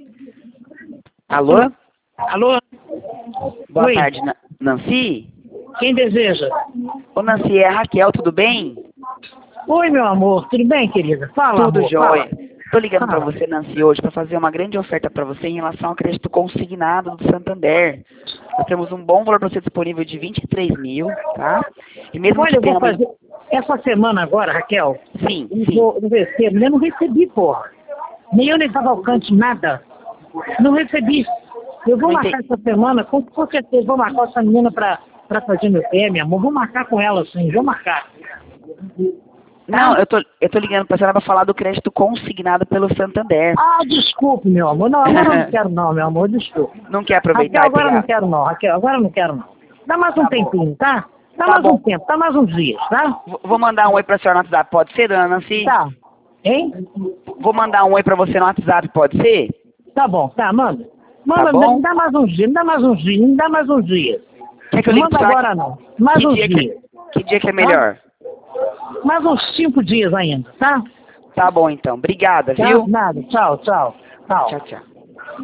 Alô? Alô? Boa Oi. tarde, Nancy? Quem deseja? Ô, Nancy, é a Raquel, tudo bem? Oi, meu amor. Tudo bem, querida? Fala, Tudo amor. jóia. Fala. Tô ligando pra Fala. você, Nancy, hoje para fazer uma grande oferta para você em relação ao crédito consignado do Santander. Nós temos um bom valor para você disponível de 23 mil, tá? E mesmo Olha, que eu vou tenha... fazer... Essa semana agora, Raquel, Sim, eu sim. vou receber. Eu não recebi, porra. Nem eu, nem Cavalcante, nada. Não recebi. Eu vou Não marcar entendi. essa semana, com certeza. Vou marcar essa menina pra fazer meu pé, meu amor. Vou marcar com ela, sim. Vou marcar. Não, eu tô ligando pra senhora pra falar do crédito consignado pelo Santander. Ah, desculpe, meu amor. Não, agora eu não quero não, meu amor. Desculpe. Não quer Raquel, aproveitar e agora eu não pegar? quero não. Raquel, agora eu não quero não. Dá mais um Tá bom. tempinho, tá? Dá Tá mais um bom. tempo, dá mais uns dias, tá? Vou mandar um oi pra senhora no WhatsApp, pode ser, dona Nancy? Tá. Hein? Vou mandar um oi pra você no WhatsApp, pode ser? Tá bom, tá, manda. Tá Manda, bom? me dá mais uns dias, me dá mais uns dias, me dá mais uns dias. Quer que eu Não ligue manda pra senhora? agora não. Mais uns dias. Que dia que é Tá? melhor? Mais uns 5 dias ainda, tá? Tá bom então. Obrigada, Tá? viu? Nada. Tchau, tchau. Tchau. Tchau, tchau.